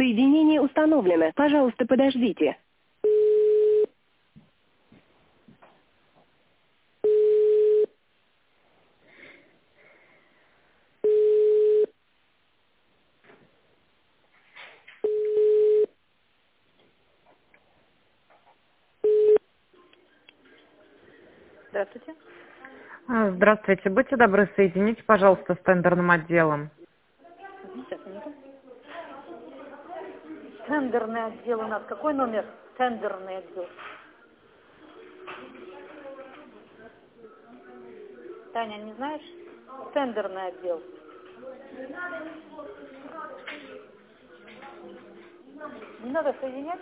Соединение установлено. Пожалуйста, подождите. Здравствуйте. Здравствуйте. Будьте добры, соедините, пожалуйста, с тендерным отделом. Сейчас, минуту. Тендерный отдел у нас. Какой номер? Тендерный отдел. Таня, не знаешь? Тендерный отдел. Не надо соединять?